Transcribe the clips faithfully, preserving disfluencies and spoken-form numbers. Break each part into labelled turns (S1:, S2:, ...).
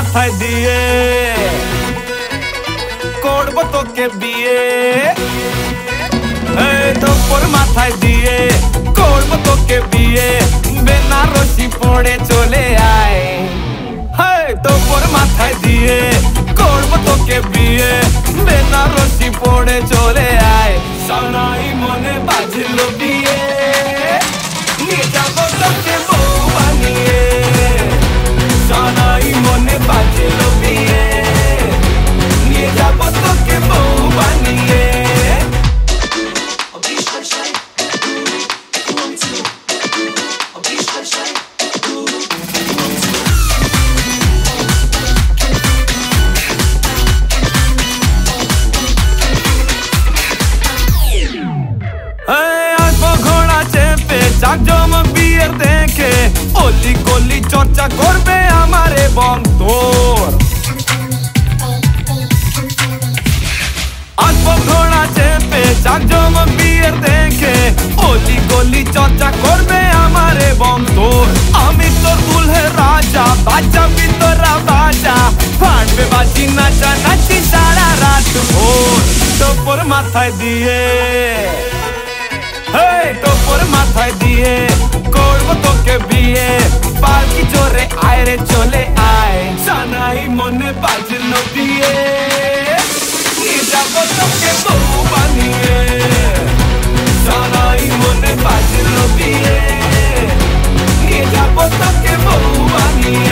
S1: মাথায় দিয়ে করব তোকে বিয়ে, এই তোর মাথায় দিয়ে করব তোকে বিয়ে, বেনারসি পড়ে চলে আয়। হ্যাঁ তোর মাথায় দিয়ে করব তোকে বিয়ে, বেনারসি পড়ে চলে আয়। সানাই মনে বাজলো বিয়ে, নিয়ে যাবো তোকে বউ বানিয়ে। সানাই মনে বাজলো বিয়ে, নিয়ে যাবো তোকে বউ বানিয়ে। জাকজমক বিয়ের দেখে অলি গলি চর্চা করবে আমার এবং তোর। আসবো ঘোড়া চেপে জাকজমক বিয়ের দেখে অলি গলি চর্চা করবে আমার এবং তোর। আমি তোর দুলহে রাজা, বাচ্চা ভিতরা বাজা, ফাটবে বাজি নাচা নাচি সারা রাত ভোর। তোর মাথায় দিয়ে তোর মাথায় দিয়ে করব তোকে বিয়ে, পালকি জোরে আয় রে চলে আয়। সানাই মনে বাজলো বিয়ে, নিয়ে যাবো তোকে বউ বানিয়ে। সানাই মনে বাজলো বিয়ে, নিয়ে যাবো তোকে বউ বানিয়ে।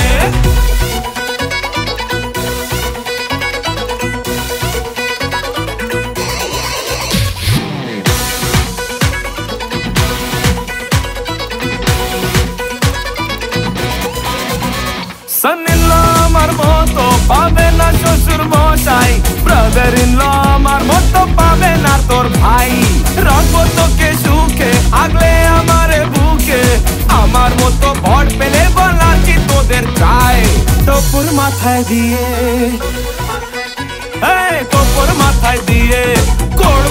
S1: son-in-law আমার মতো পাবে না শ্বশুর মশাই, ব্রাদার ইন ল আমার মতো পাবে না তোর ভাই। রাখবো তোকে সুখে আগলে আমারে বুকে, আমার মতো ভর পেলে বলা কি তোদের চাই। তোর মাথায় দিয়ে তোর মাথায় দিয়ে